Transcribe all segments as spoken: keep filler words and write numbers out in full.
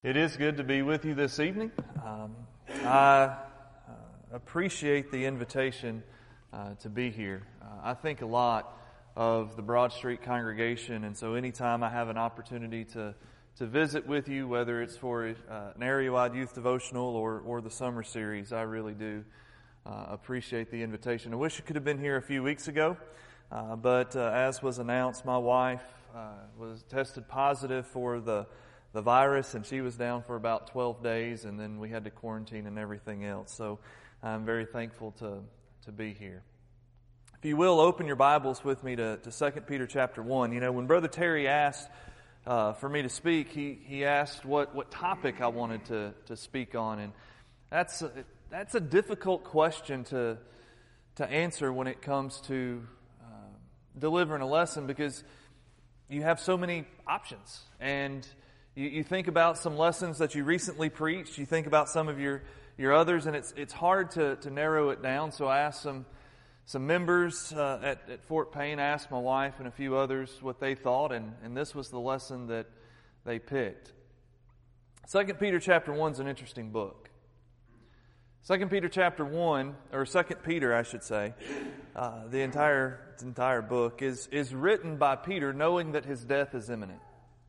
It is good to be with you this evening. Um, I uh, appreciate the invitation uh, to be here. Uh, I think a lot of the Broad Street congregation, and so anytime I have an opportunity to to visit with you, whether it's for uh, an area-wide youth devotional or, or the summer series, I really do uh, appreciate the invitation. I wish I could have been here a few weeks ago, uh, but uh, as was announced, my wife uh, was tested positive for the the virus, and she was down for about twelve days, and then we had to quarantine and everything else. So I'm very thankful to, to be here. If you will, open your Bibles with me to, to Second Peter chapter one. You know, when Brother Terry asked uh, for me to speak, he, he asked what, what topic I wanted to, to speak on, and that's a, that's a difficult question to, to answer when it comes to uh, delivering a lesson, because you have so many options, and You, you think about some lessons that you recently preached. You think about some of your, your others, and it's it's hard to, to narrow it down. So I asked some some members uh, at, at Fort Payne, I asked my wife and a few others what they thought, and, and this was the lesson that they picked. Second Peter chapter one is an interesting book. Second Peter chapter one, or Second Peter, I should say, uh, the entire the entire book is is written by Peter, knowing that his death is imminent.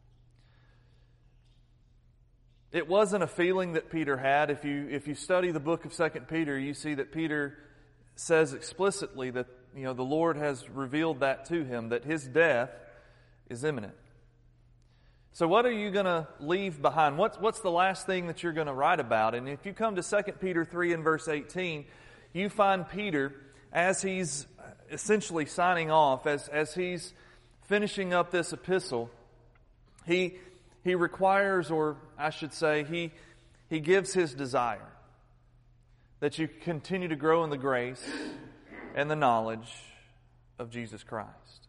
It wasn't a feeling that Peter had. If you if you study the book of Second Peter, you see that Peter says explicitly that, you know, the Lord has revealed that to him, that his death is imminent. So what are you going to leave behind? What's what's the last thing that you're going to write about? And if you come to Second Peter three and verse eighteen, you find Peter, as he's essentially signing off, as as he's finishing up this epistle, he He requires, or I should say, he, he gives his desire that you continue to grow in the grace and the knowledge of Jesus Christ.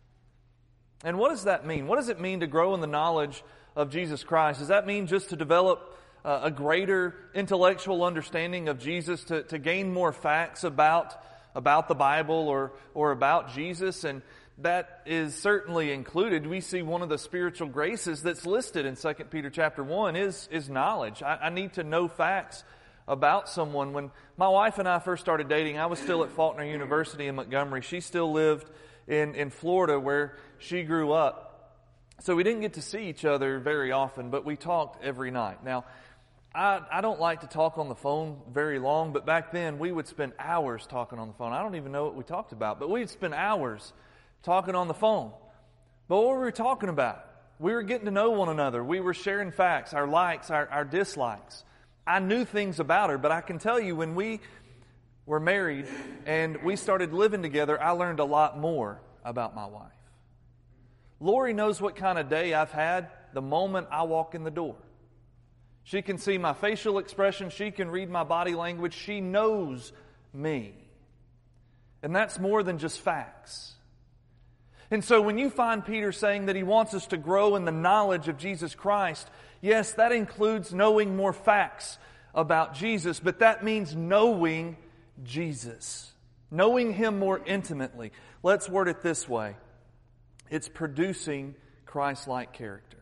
And what does that mean? What does it mean to grow in the knowledge of Jesus Christ? Does that mean just to develop uh, a greater intellectual understanding of Jesus, to, to gain more facts about, about the Bible or, or about Jesus? And that is certainly included. We see one of the spiritual graces that's listed in Second Peter chapter one is, is knowledge. I, I need to know facts about someone. When my wife and I first started dating, I was still at Faulkner University in Montgomery. She still lived in, in Florida, where she grew up. So we didn't get to see each other very often, but we talked every night. Now, I, I don't like to talk on the phone very long, but back then we would spend hours talking on the phone. I don't even know what we talked about, but we'd spend hours talking on the phone. But what were we talking about? We were getting to know one another. We were sharing facts, our likes, our, our dislikes. I knew things about her, but I can tell you, when we were married and we started living together, I learned a lot more about my wife. Lori knows what kind of day I've had the moment I walk in the door. She can see my facial expression. She can read my body language. She knows me. And that's more than just facts. And so when you find Peter saying that he wants us to grow in the knowledge of Jesus Christ, yes, that includes knowing more facts about Jesus, but that means knowing Jesus, knowing Him more intimately. Let's word it this way. It's producing Christ-like character.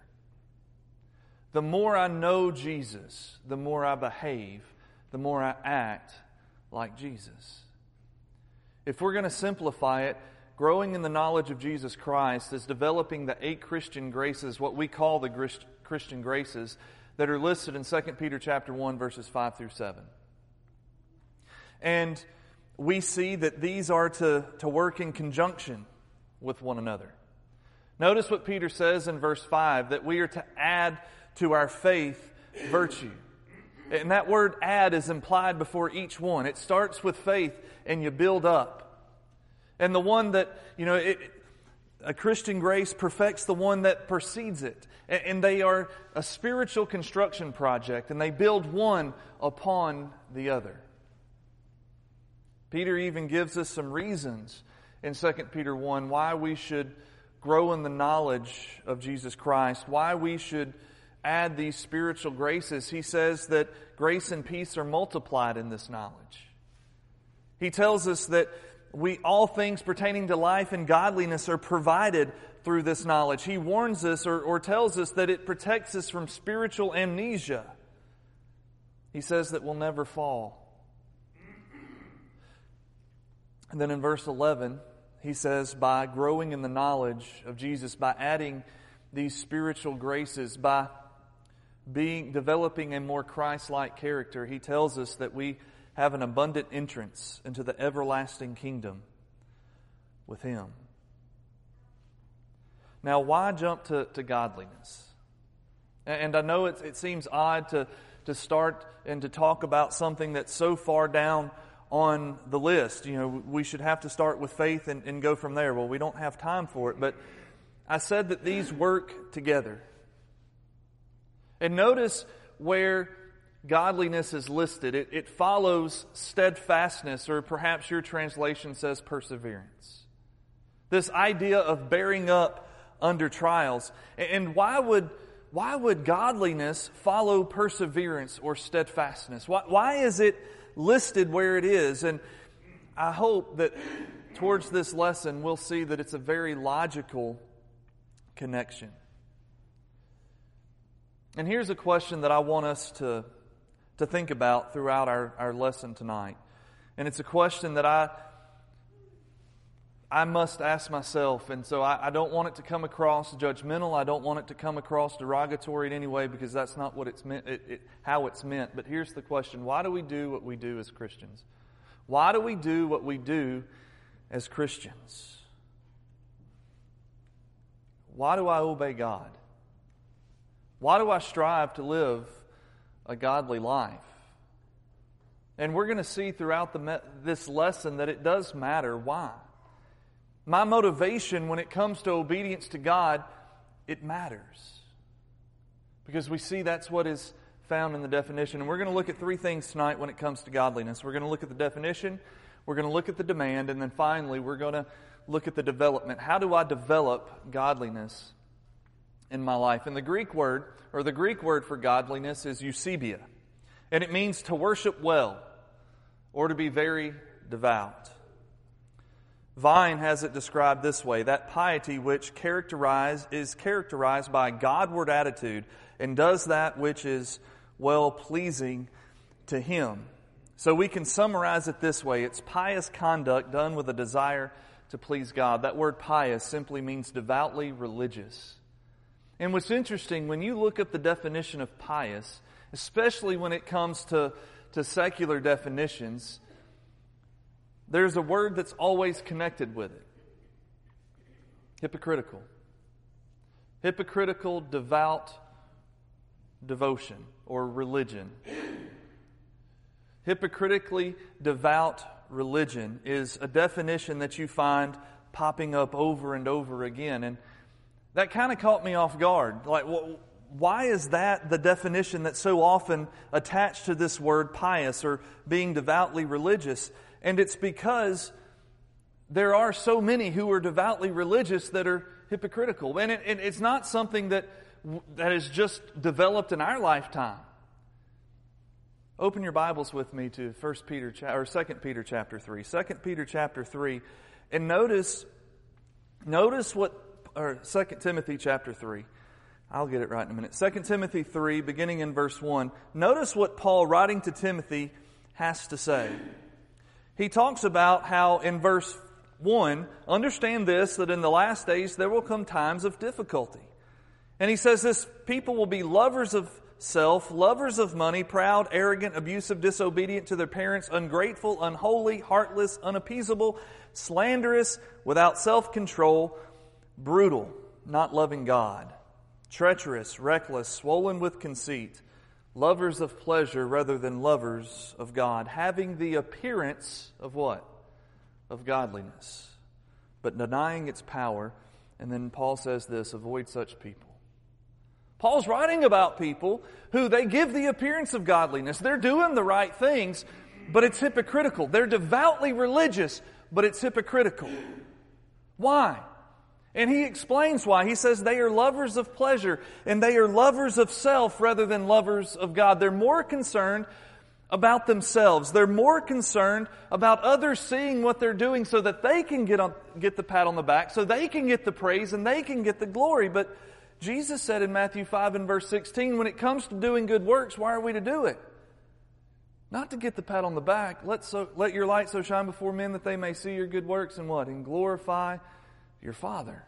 The more I know Jesus, the more I behave, the more I act like Jesus. If we're going to simplify it, growing in the knowledge of Jesus Christ is developing the eight Christian graces, what we call the Christian graces, that are listed in Second Peter chapter one, verses five through seven. And we see that these are to, to work in conjunction with one another. Notice what Peter says in verse five, that we are to add to our faith virtue. And that word add is implied before each one. It starts with faith and you build up. And the one that, you know, it, a Christian grace perfects the one that precedes it. And they are a spiritual construction project, and they build one upon the other. Peter even gives us some reasons in Second Peter one why we should grow in the knowledge of Jesus Christ, why we should add these spiritual graces. He says that grace and peace are multiplied in this knowledge. He tells us that We all things pertaining to life and godliness are provided through this knowledge. He warns us or, or tells us that it protects us from spiritual amnesia. He says that we'll never fall. And then in verse eleven, he says, by growing in the knowledge of Jesus, by adding these spiritual graces, by being developing a more Christ-like character, he tells us that we have an abundant entrance into the everlasting kingdom with Him. Now, why jump to, to godliness? And I know it, it seems odd to, to start and to talk about something that's so far down on the list. You know, we should have to start with faith and, and go from there. Well, we don't have time for it, but I said that these work together. And notice where godliness is listed. It, it follows steadfastness, or perhaps your translation says perseverance. This idea of bearing up under trials. And why would why would godliness follow perseverance or steadfastness? Why, why is it listed where it is? And I hope that towards this lesson we'll see that it's a very logical connection. And here's a question that I want us to, to think about throughout our, our lesson tonight. And it's a question that I I must ask myself, and so I, I don't want it to come across judgmental. I don't want it to come across derogatory in any way, because that's not what it's meant, it, it, how it's meant. But here's the question: why do we do what we do as Christians? Why do we do what we do as Christians? Why do I obey God? Why do I strive to live a godly life? And we're going to see throughout the me- this lesson that it does matter. Why? My motivation when it comes to obedience to God, it matters. Because we see that's what is found in the definition. And we're going to look at three things tonight when it comes to godliness. We're going to look at the definition, we're going to look at the demand, and then finally we're going to look at the development. How do I develop godliness in my life? And the Greek word, or the Greek word for godliness is eusebia. And it means to worship well, or to be very devout. Vine has it described this way: that piety which characterize, is characterized by a Godward attitude and does that which is well-pleasing to Him. So we can summarize it this way: it's pious conduct done with a desire to please God. That word pious simply means devoutly religious. And what's interesting, when you look up the definition of pious, especially when it comes to, to secular definitions, there's a word that's always connected with it. Hypocritical. Hypocritical, devout devotion or religion. Hypocritically devout religion is a definition that you find popping up over and over again. And that kind of caught me off guard. Like, well, why is that the definition that's so often attached to this word pious or being devoutly religious? And it's because there are so many who are devoutly religious that are hypocritical. And it, it, it's not something that that is just developed in our lifetime. Open your Bibles with me to First Peter or Second Peter chapter three. Second Peter chapter three, and notice notice what or Second Timothy chapter three. I'll get it right in a minute. Second Timothy three, beginning in verse one. Notice what Paul, writing to Timothy, has to say. He talks about how in verse one, understand this, that in the last days there will come times of difficulty. And he says this: people will be lovers of self, lovers of money, proud, arrogant, abusive, disobedient to their parents, ungrateful, unholy, heartless, unappeasable, slanderous, without self-control, brutal, not loving God, treacherous, reckless, swollen with conceit, lovers of pleasure rather than lovers of God, having the appearance of what? Of godliness, but denying its power. And then Paul says this: avoid such people. Paul's writing about people who they give the appearance of godliness. They're doing the right things, but it's hypocritical. They're devoutly religious, but it's hypocritical. Why? And he explains why. He says they are lovers of pleasure and they are lovers of self rather than lovers of God. They're more concerned about themselves. They're more concerned about others seeing what they're doing so that they can get on, get the pat on the back, so they can get the praise and they can get the glory. But Jesus said in Matthew five and verse sixteen, when it comes to doing good works, why are we to do it? Not to get the pat on the back. Let so let your light so shine before men that they may see your good works and what? And glorify your Father.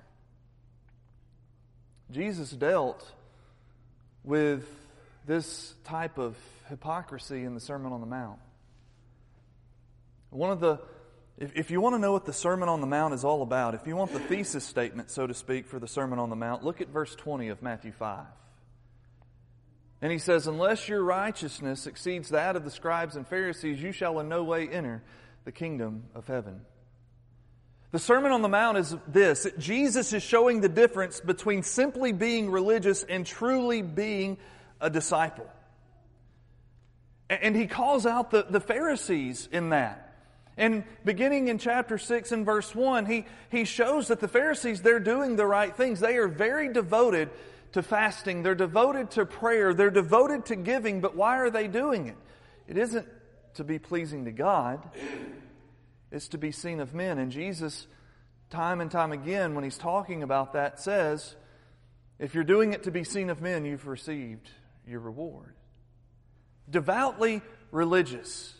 Jesus dealt with this type of hypocrisy in the Sermon on the Mount. One of the, if, if you want to know what the Sermon on the Mount is all about, if you want the thesis statement, so to speak, for the Sermon on the Mount, look at verse twenty of Matthew five. And he says, unless your righteousness exceeds that of the scribes and Pharisees, you shall in no way enter the kingdom of heaven. The Sermon on the Mount is this. Jesus is showing the difference between simply being religious and truly being a disciple. And he calls out the, the Pharisees in that. And beginning in chapter six and verse one, he, he shows that the Pharisees, they're doing the right things. They are very devoted to fasting. They're devoted to prayer. They're devoted to giving. But why are they doing it? It isn't to be pleasing to God. It's to be seen of men. And Jesus, time and time again, when He's talking about that, says, if you're doing it to be seen of men, you've received your reward. Devoutly religious.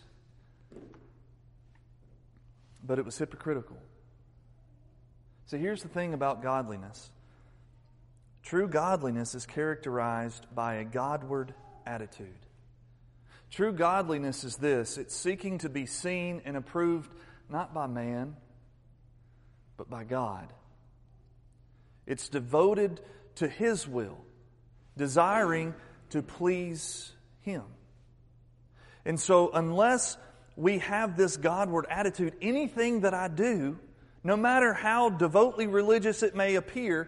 But it was hypocritical. So here's the thing about godliness. True godliness is characterized by a Godward attitude. True godliness is this. It's seeking to be seen and approved not by man, but by God. It's devoted to His will, desiring to please Him. And so unless we have this Godward attitude, anything that I do, no matter how devotedly religious it may appear,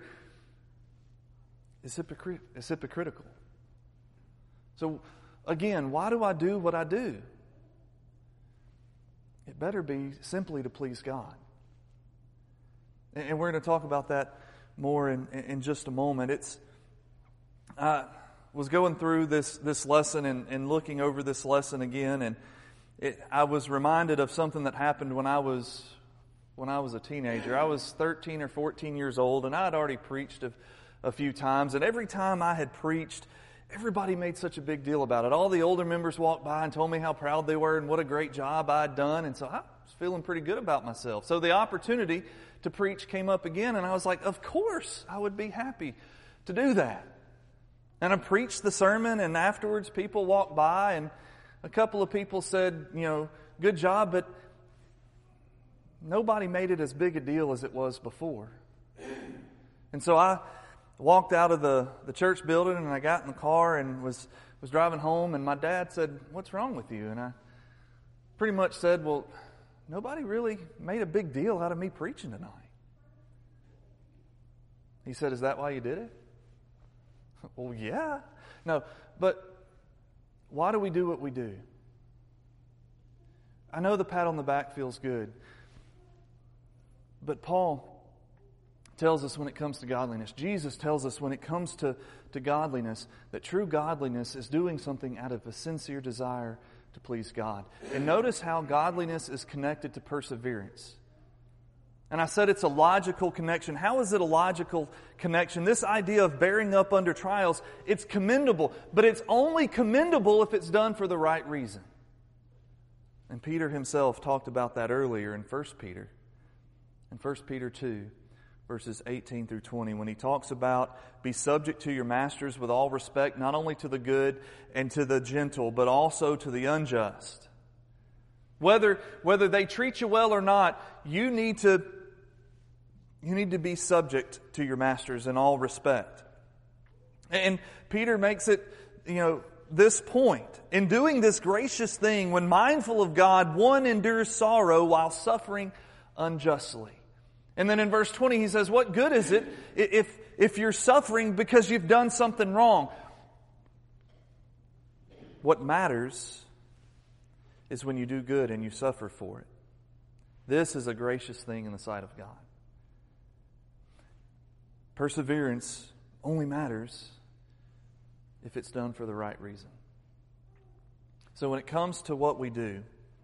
is hypocrit- is hypocritical. So again, why do I do what I do? It better be simply to please God. And we're going to talk about that more in, in just a moment. It's I was going through this, this lesson and, and looking over this lesson again, and it, I was reminded of something that happened when I was when I was a teenager. I was thirteen or fourteen years old, and I had already preached a, a few times. And every time I had preached, everybody made such a big deal about it. All the older members walked by and told me how proud they were and what a great job I'd done. And so I was feeling pretty good about myself. So the opportunity to preach came up again, and I was like, of course, I would be happy to do that. And I preached the sermon, and afterwards people walked by, and a couple of people said, you know, good job, but nobody made it as big a deal as it was before. And so I walked out of the, the church building, and I got in the car and was, was driving home, and my dad said, what's wrong with you? And I pretty much said, well, nobody really made a big deal out of me preaching tonight. He said, is that why you did it? Well, yeah. No, but why do we do what we do? I know the pat on the back feels good, but Paul tells us when it comes to godliness, Jesus tells us when it comes to, to godliness, that true godliness is doing something out of a sincere desire to please God. And notice how godliness is connected to perseverance. And I said it's a logical connection. How is it a logical connection? This idea of bearing up under trials, it's commendable, but it's only commendable if it's done for the right reason. And Peter himself talked about that earlier in First Peter. In First Peter two, verses eighteen through twenty, when he talks about be subject to your masters with all respect, not only to the good and to the gentle, but also to the unjust. Whether, whether they treat you well or not, you need to, you need to be subject to your masters in all respect. And Peter makes it, you know, this point. In doing this gracious thing, when mindful of God, one endures sorrow while suffering unjustly. And then in verse twenty, he says, what good is it if, if you're suffering because you've done something wrong? What matters is when you do good and you suffer for it. This is a gracious thing in the sight of God. Perseverance only matters if it's done for the right reason. So when it comes to what we do,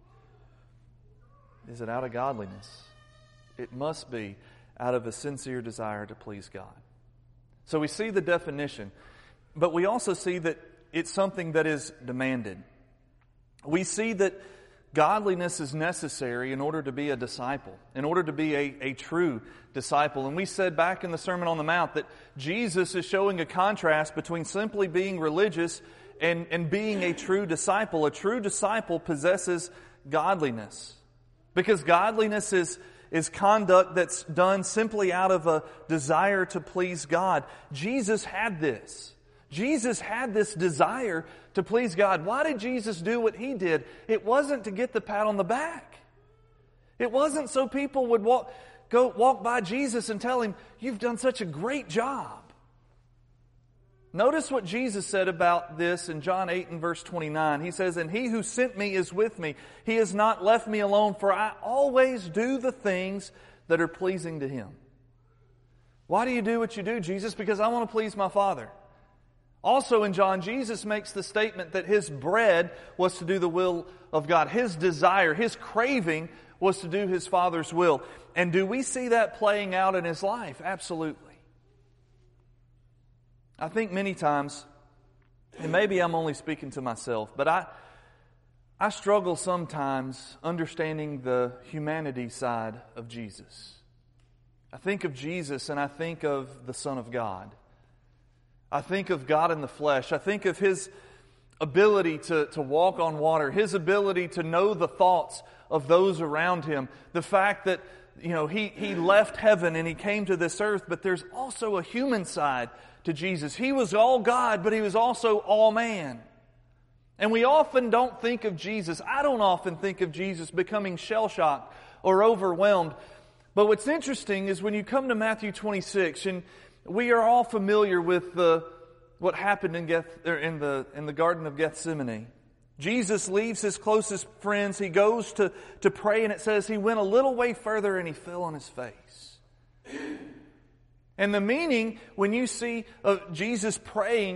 is it out of godliness? It must be out of a sincere desire to please God. So we see the definition, but we also see that it's something that is demanded. We see that godliness is necessary in order to be a disciple, in order to be a, a true disciple. And we said back in the Sermon on the Mount that Jesus is showing a contrast between simply being religious and, and being a true disciple. A true disciple possesses godliness, because godliness is, is conduct that's done simply out of a desire to please God. Jesus had this. Jesus had this desire to please God. Why did Jesus do what He did? It wasn't to get the pat on the back. It wasn't so people would walk, go walk by Jesus and tell Him, "You've done such a great job." Notice what Jesus said about this in John eight and verse twenty-nine. He says, "And He who sent me is with me. He has not left me alone, for I always do the things that are pleasing to Him." Why do you do what you do, Jesus? Because I want to please my Father. Also in John, Jesus makes the statement that His bread was to do the will of God. His desire, His craving was to do His Father's will. And do we see that playing out in His life? Absolutely. I think many times, and maybe I'm only speaking to myself, but I I struggle sometimes understanding the humanity side of Jesus. I think of Jesus and I think of the Son of God. I think of God in the flesh. I think of His ability to, to walk on water, His ability to know the thoughts of those around Him. The fact that, you know, He, he left heaven and He came to this earth, but there's also a human side to Jesus. He was all God, but He was also all man. And we often don't think of Jesus, I don't often think of Jesus becoming shell-shocked or overwhelmed. But what's interesting is when you come to Matthew twenty-six, and we are all familiar with the, what happened in, Geth, or in, the, in the Garden of Gethsemane. Jesus leaves His closest friends. He goes to, to pray, and it says He went a little way further and He fell on His face. And the meaning, when you see uh, Jesus praying,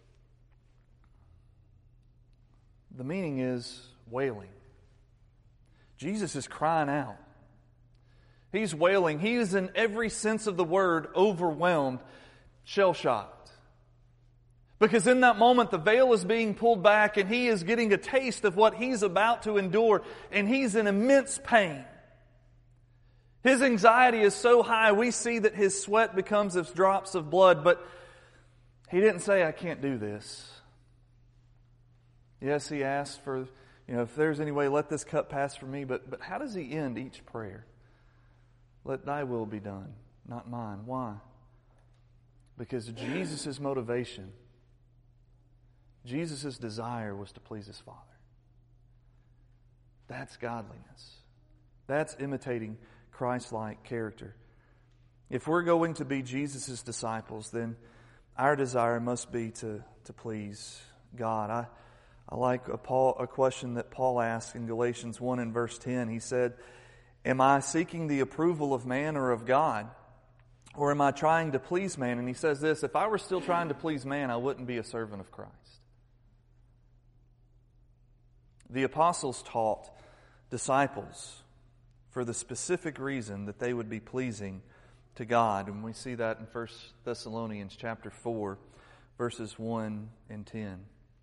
the meaning is wailing. Jesus is crying out. He's wailing. He is, in every sense of the word, overwhelmed, shell-shocked. Because in that moment, the veil is being pulled back and He is getting a taste of what He's about to endure, and He's in immense pain. His anxiety is so high, we see that His sweat becomes as drops of blood, but He didn't say, "I can't do this." Yes, He asked for, you know, if there's any way, let this cup pass from me, but, but how does He end each prayer? "Let Thy will be done, not mine." Why? Because Jesus' motivation, Jesus' desire was to please His Father. That's godliness. That's imitating Christ-like character. If we're going to be Jesus' disciples, then our desire must be to, to please God. I, I like a, Paul, a question that Paul asked in Galatians one and verse ten. He said, "Am I seeking the approval of man or of God? Or am I trying to please man?" And he says this, "If I were still trying to please man, I wouldn't be a servant of Christ." The apostles taught disciples for the specific reason that they would be pleasing to God. And we see that in First Thessalonians chapter four, verses one and ten.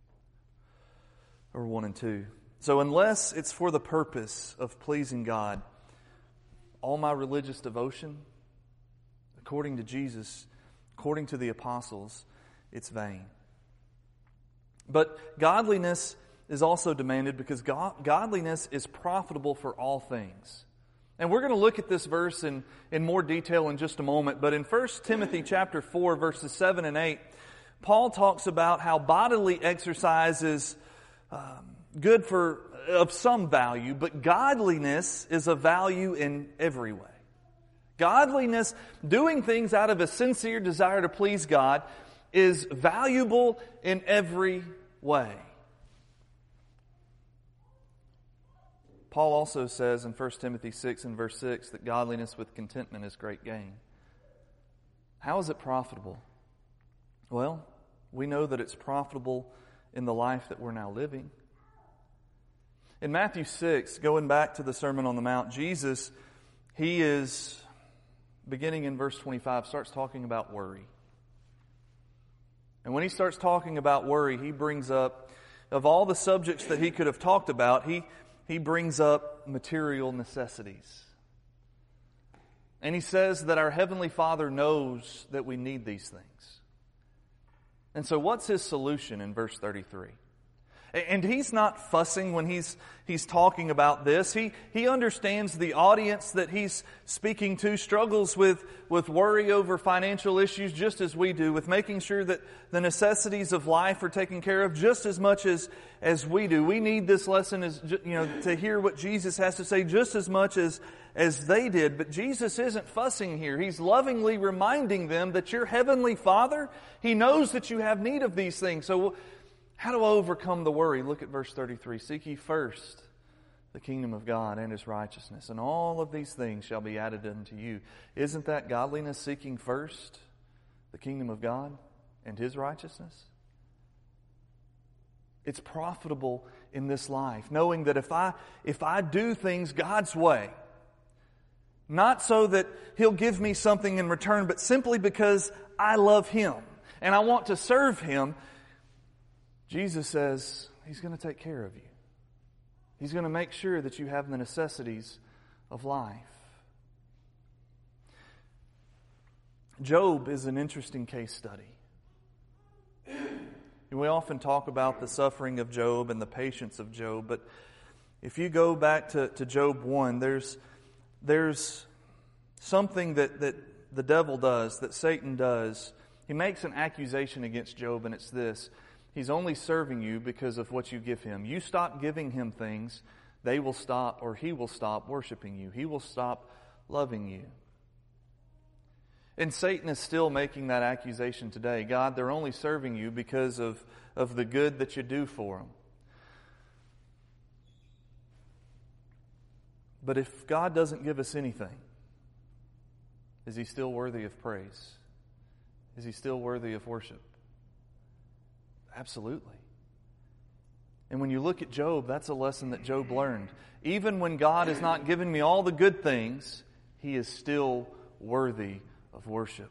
Or one and two. So unless it's for the purpose of pleasing God, all my religious devotion, according to Jesus, according to the apostles, it's vain. But godliness is also demanded because God, godliness is profitable for all things. And we're going to look at this verse in, in more detail in just a moment. But in First Timothy chapter four, verses seven and eight, Paul talks about how bodily exercise is um, good for of some value, but godliness is of value in every way. Godliness, doing things out of a sincere desire to please God, is valuable in every way. Paul also says in First Timothy six and verse six that godliness with contentment is great gain. How is it profitable? Well, we know that it's profitable in the life that we're now living. In Matthew six, going back to the Sermon on the Mount, Jesus, he is, beginning in verse twenty-five, starts talking about worry. And when he starts talking about worry, he brings up, of all the subjects that he could have talked about, he, he brings up material necessities. And he says that our Heavenly Father knows that we need these things. And so what's his solution in verse thirty-three? And he's not fussing when he's he's talking about this. He he understands the audience that he's speaking to struggles with, with worry over financial issues just as we do, with making sure that the necessities of life are taken care of just as much as, as we do. We need this lesson as you know to hear what Jesus has to say just as much as, as they did. But Jesus isn't fussing here. He's lovingly reminding them that your Heavenly Father, He knows that you have need of these things. So how do I overcome the worry? Look at verse thirty-three. Seek ye first the kingdom of God and His righteousness, and all of these things shall be added unto you. Isn't that godliness, seeking first the kingdom of God and His righteousness? It's profitable in this life, knowing that if I if I do things God's way, not so that He'll give me something in return, but simply because I love Him and I want to serve Him, Jesus says He's going to take care of you. He's going to make sure that you have the necessities of life. Job is an interesting case study. We often talk about the suffering of Job and the patience of Job, but if you go back to, to Job one, there's, there's something that, that the devil does, that Satan does. He makes an accusation against Job, and it's this: he's only serving you because of what you give him. You stop giving him things, they will stop, or he will stop worshiping you. He will stop loving you. And Satan is still making that accusation today. God, they're only serving you because of, of the good that you do for them. But if God doesn't give us anything, is He still worthy of praise? Is He still worthy of worship? Absolutely. And when you look at Job, that's a lesson that Job learned. Even when God has not given me all the good things, He is still worthy of worship.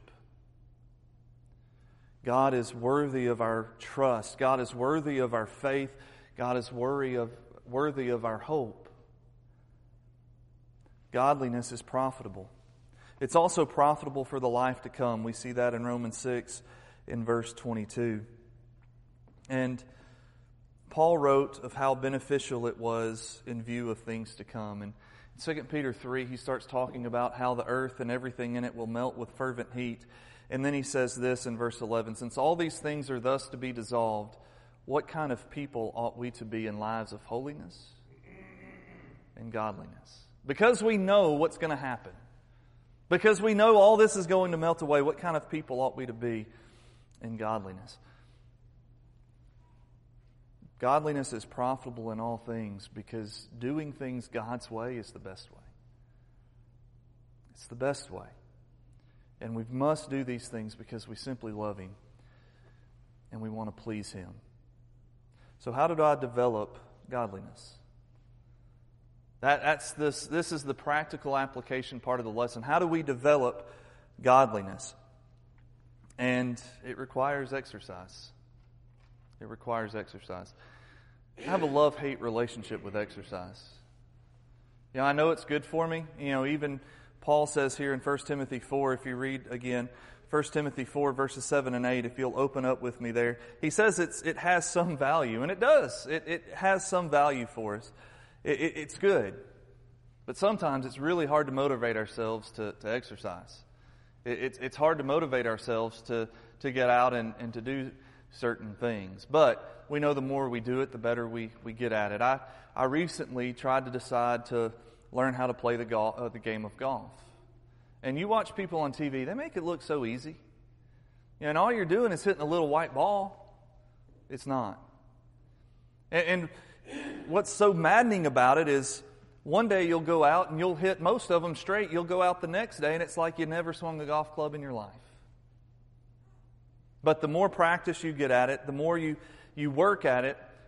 God is worthy of our trust. God is worthy of our faith. God is worthy of, worthy of our hope. Godliness is profitable. It's also profitable for the life to come. We see that in Romans six in verse twenty-two. And Paul wrote of how beneficial it was in view of things to come. And in Second Peter three, he starts talking about how the earth and everything in it will melt with fervent heat. And then he says this in verse eleven: since all these things are thus to be dissolved, what kind of people ought we to be in lives of holiness and godliness? Because we know what's going to happen. Because we know all this is going to melt away, what kind of people ought we to be in godliness? Godliness is profitable in all things because doing things God's way is the best way. It's the best way. And we must do these things because we simply love Him and we want to please Him. So how did I develop godliness? That, that's this, this is the practical application part of the lesson. How do we develop godliness? And it requires exercise. It requires exercise. I have a love-hate relationship with exercise. You know, I know it's good for me. You know, even Paul says here in First Timothy four, if you read again, First Timothy four, verses seven and eight, if you'll open up with me there, he says it's it has some value, and it does. It, it has some value for us. It, it, it's good. But sometimes it's really hard to motivate ourselves to, to exercise. It, it's, it's hard to motivate ourselves to, to get out and, and to do certain things. But we know the more we do it, the better we, we get at it. I, I recently tried to decide to learn how to play the, golf, uh, the game of golf. And you watch people on T V, they make it look so easy. You know, and all you're doing is hitting a little white ball. It's not. And, and what's so maddening about it is one day you'll go out and you'll hit most of them straight. You'll go out the next day and it's like you never swung a golf club in your life. But the more practice you get at it, the more you, you work at it,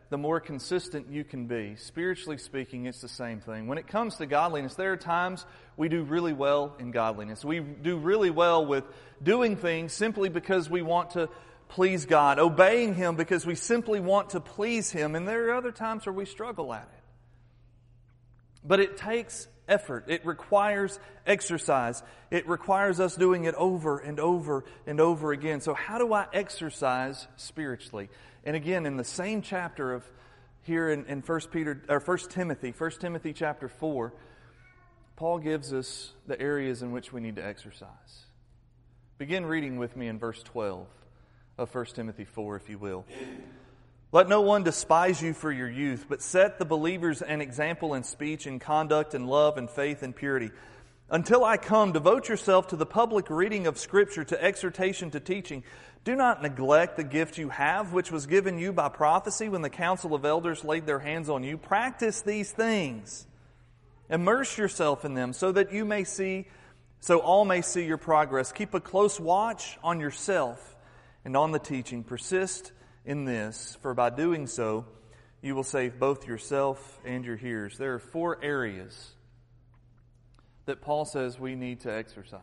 the more consistent you can be. Spiritually speaking, it's the same thing. When it comes to godliness, there are times we do really well in godliness. We do really well with doing things simply because we want to please God, obeying Him because we simply want to please Him. And there are other times where we struggle at it. But it takes effort. It requires exercise. It requires us doing it over and over and over again. So how do I exercise spiritually? And again, in the same chapter of here in, in First Peter or First Timothy, First Timothy chapter four, Paul gives us the areas in which we need to exercise. Begin reading with me in verse twelve of First Timothy four, if you will. Let no one despise you for your youth, but set the believers an example in speech and conduct and love and faith and purity. Until I come, devote yourself to the public reading of Scripture, to exhortation, to teaching. Do not neglect the gift you have, which was given you by prophecy when the council of elders laid their hands on you. Practice these things. Immerse yourself in them so that you may see, so all may see your progress. Keep a close watch on yourself and on the teaching. Persist in this, for by doing so, you will save both yourself and your hearers. There are four areas that Paul says we need to exercise.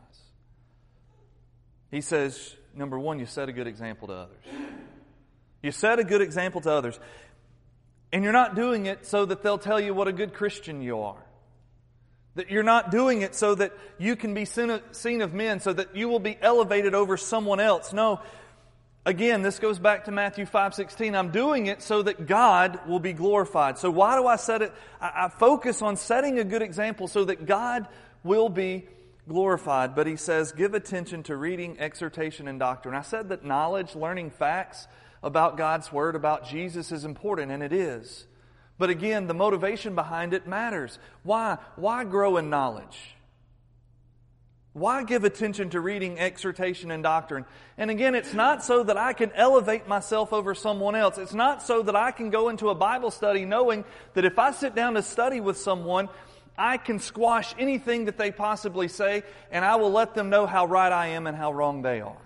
He says, number one, you set a good example to others. You set a good example to others. And you're not doing it so that they'll tell you what a good Christian you are. That you're not doing it so that you can be seen of men, so that you will be elevated over someone else. No. Again, this goes back to Matthew five sixteen. I'm doing it so that God will be glorified. So why do I set it? I, I focus on setting a good example so that God will be glorified. But he says, give attention to reading, exhortation, and doctrine. I said that knowledge, learning facts about God's Word, about Jesus is important, and it is. But again, the motivation behind it matters. Why? Why grow in knowledge? Why give attention to reading, exhortation, and doctrine? And again, it's not so that I can elevate myself over someone else. It's not so that I can go into a Bible study knowing that if I sit down to study with someone, I can squash anything that they possibly say, and I will let them know how right I am and how wrong they are.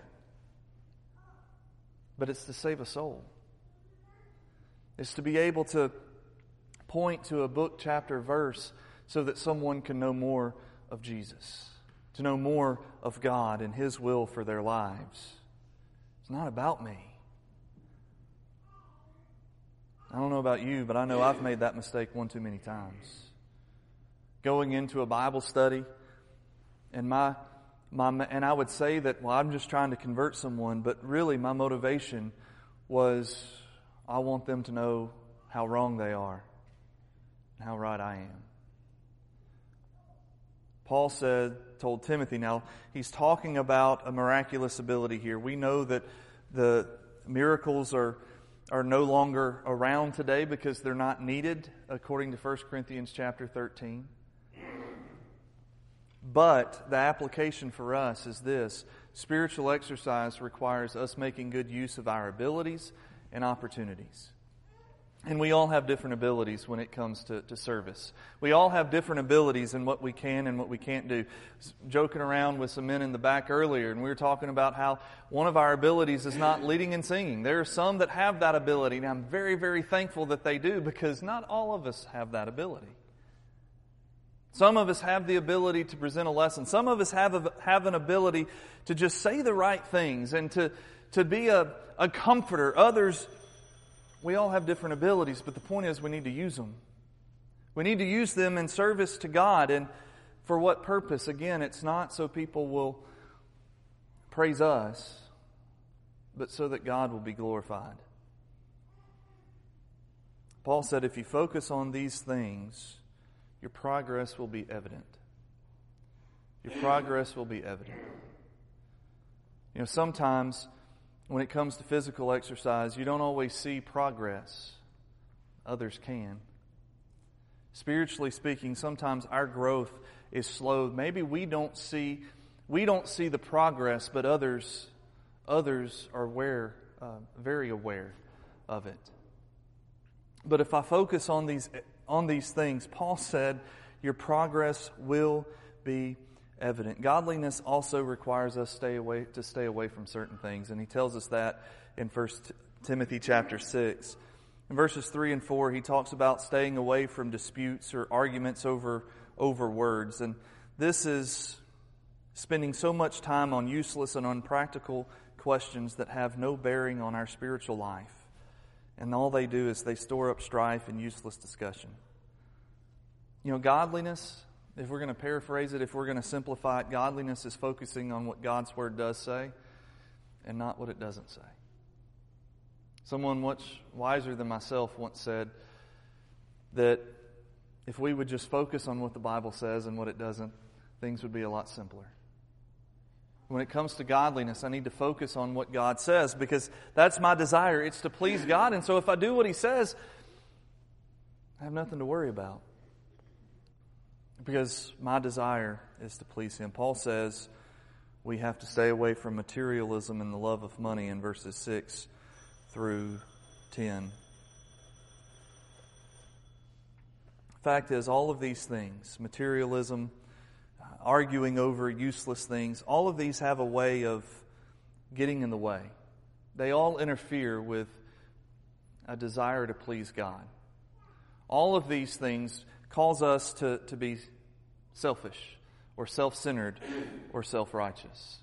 But it's to save a soul. It's to be able to point to a book, chapter, verse so that someone can know more of Jesus. To know more of God and His will for their lives. It's not about me. I don't know about you, but I know I've made that mistake one too many times. Going into a Bible study, and my my and I would say that, well, I'm just trying to convert someone, but really my motivation was I want them to know how wrong they are and how right I am. Paul said, told Timothy, now he's talking about a miraculous ability here. We know that the miracles are are no longer around today because they're not needed, according to First Corinthians chapter thirteen. But the application for us is this: spiritual exercise requires us making good use of our abilities and opportunities. And we all have different abilities when it comes to, to service. We all have different abilities in what we can and what we can't do. Joking around with some men in the back earlier, and we were talking about how one of our abilities is not leading and singing. There are some that have that ability, and I'm very, very thankful that they do, because not all of us have that ability. Some of us have the ability to present a lesson. Some of us have a, have an ability to just say the right things and to, to be a, a comforter. Others, we all have different abilities, but the point is we need to use them. We need to use them in service to God. And for what purpose? Again, it's not so people will praise us, but so that God will be glorified. Paul said, if you focus on these things, your progress will be evident. Your progress will be evident. You know, sometimes when it comes to physical exercise, you don't always see progress. Others can. Spiritually speaking, sometimes our growth is slow. Maybe we don't see we don't see the progress, but others others are aware, uh, very aware of it. But if I focus on these on these things, Paul said, your progress will be evident. Godliness also requires us stay away to stay away from certain things, and he tells us that in First Timothy chapter six. In verses three and four, he talks about staying away from disputes or arguments over, over words. And this is spending so much time on useless and unpractical questions that have no bearing on our spiritual life. And all they do is they store up strife and useless discussion. You know, godliness, if we're going to paraphrase it, if we're going to simplify it, godliness is focusing on what God's Word does say and not what it doesn't say. Someone much wiser than myself once said that if we would just focus on what the Bible says and what it doesn't, things would be a lot simpler. When it comes to godliness, I need to focus on what God says because that's my desire. It's to please God. And so if I do what He says, I have nothing to worry about because my desire is to please Him. Paul says we have to stay away from materialism and the love of money in verses six through ten. Fact is, all of these things, materialism, arguing over useless things, all of these have a way of getting in the way. They all interfere with a desire to please God. All of these things cause us to, to be selfish or self-centered or self-righteous.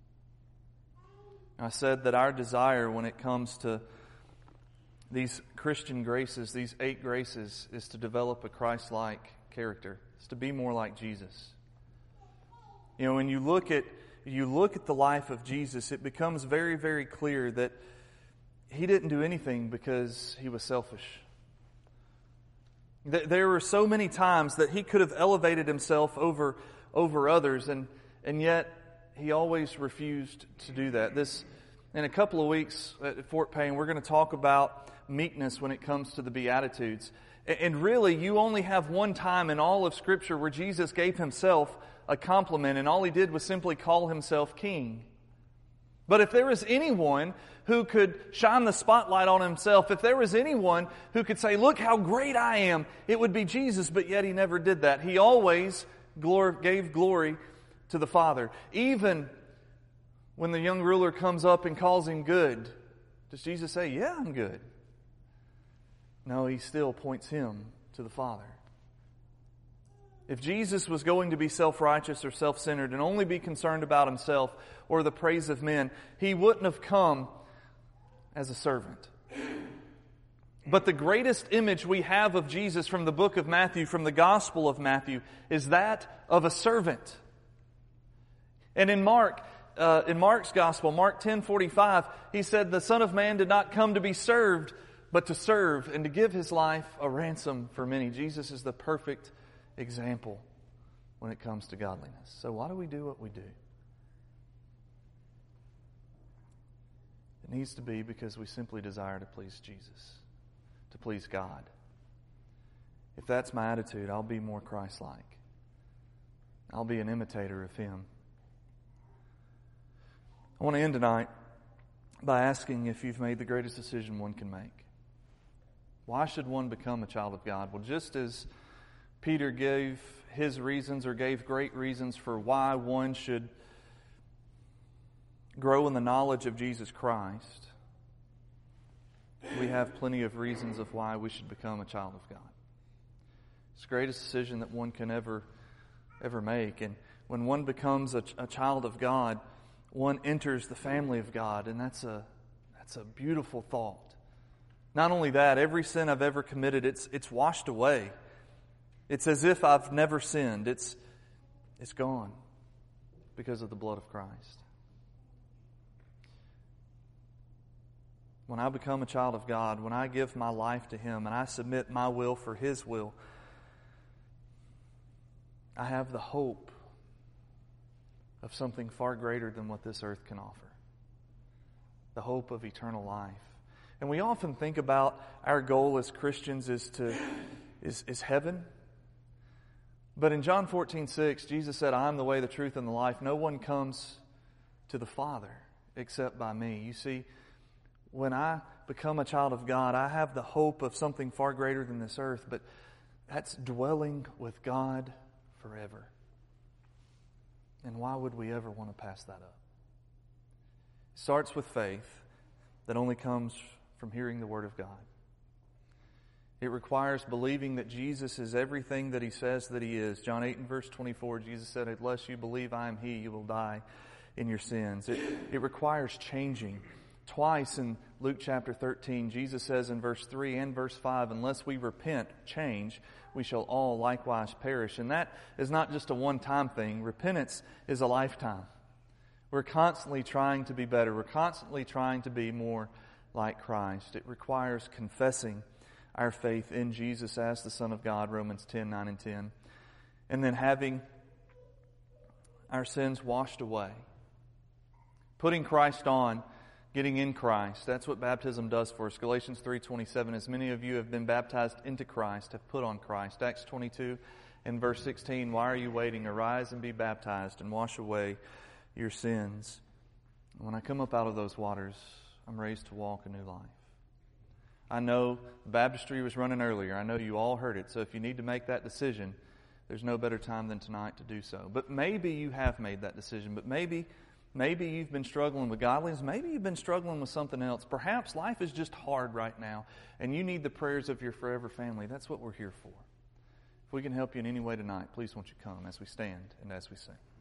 I said that our desire when it comes to these Christian graces, these eight graces, is to develop a Christ-like character. It's to be more like Jesus. You know, when you look at you look at the life of Jesus, it becomes very, very clear that He didn't do anything because He was selfish. There were so many times that He could have elevated Himself over over others, and and yet He always refused to do that. This in a couple of weeks at Fort Payne, we're going to talk about meekness when it comes to the Beatitudes. And really, you only have one time in all of Scripture where Jesus gave Himself a compliment, and all He did was simply call Himself King. But if there was anyone who could shine the spotlight on Himself, if there was anyone who could say, look how great I am, it would be Jesus, but yet He never did that. He always glor- gave glory to the Father. Even when the young ruler comes up and calls Him good, does Jesus say, yeah, I'm good? No, He still points him to the Father. If Jesus was going to be self-righteous or self-centered and only be concerned about Himself or the praise of men, He wouldn't have come as a servant. But the greatest image we have of Jesus from the book of Matthew, from the Gospel of Matthew, is that of a servant. And in Mark, uh, in Mark's Gospel, Mark ten forty-five, He said, the Son of Man did not come to be served, but to serve and to give His life a ransom for many. Jesus is the perfect example when it comes to godliness. So why do we do what we do? It needs to be because we simply desire to please Jesus, to please God. If that's my attitude, I'll be more Christ-like. I'll be an imitator of Him. I want to end tonight by asking if you've made the greatest decision one can make. Why should one become a child of God? Well, just as Peter gave his reasons or gave great reasons for why one should grow in the knowledge of Jesus Christ, we have plenty of reasons of why we should become a child of God. It's the greatest decision that one can ever, ever make. And when one becomes a, a child of God, one enters the family of God, and that's a that's a beautiful thought. Not only that, every sin I've ever committed, it's it's washed away. It's as if I've never sinned. It's it's gone because of the blood of Christ. When I become a child of God, when I give my life to Him and I submit my will for His will, I have the hope of something far greater than what this earth can offer. The hope of eternal life. And we often think about our goal as Christians is to is, is heaven. But in John fourteen six, Jesus said, I am the way, the truth, and the life. No one comes to the Father except by me. You see, when I become a child of God, I have the hope of something far greater than this earth, but that's dwelling with God forever. And why would we ever want to pass that up? It starts with faith that only comes from hearing the Word of God. It requires believing that Jesus is everything that He says that He is. John eight and verse twenty-four, Jesus said, unless you believe I am He, you will die in your sins. It, it requires changing. Twice in Luke chapter thirteen, Jesus says in verse three and verse five, unless we repent, change, we shall all likewise perish. And that is not just a one-time thing. Repentance is a lifetime. We're constantly trying to be better. We're constantly trying to be more like Christ. It requires confessing our faith in Jesus as the Son of God, Romans ten, nine and ten. And then having our sins washed away. Putting Christ on, getting in Christ. That's what baptism does for us. Galatians three twenty-seven, as many of you have been baptized into Christ, have put on Christ. Acts twenty-two and verse sixteen, why are you waiting? Arise and be baptized and wash away your sins. When I come up out of those waters, I'm raised to walk a new life. I know the baptistry was running earlier. I know you all heard it. So if you need to make that decision, there's no better time than tonight to do so. But maybe you have made that decision. But maybe, maybe you've been struggling with godliness. Maybe you've been struggling with something else. Perhaps life is just hard right now, and you need the prayers of your forever family. That's what we're here for. If we can help you in any way tonight, please won't you come as we stand and as we sing.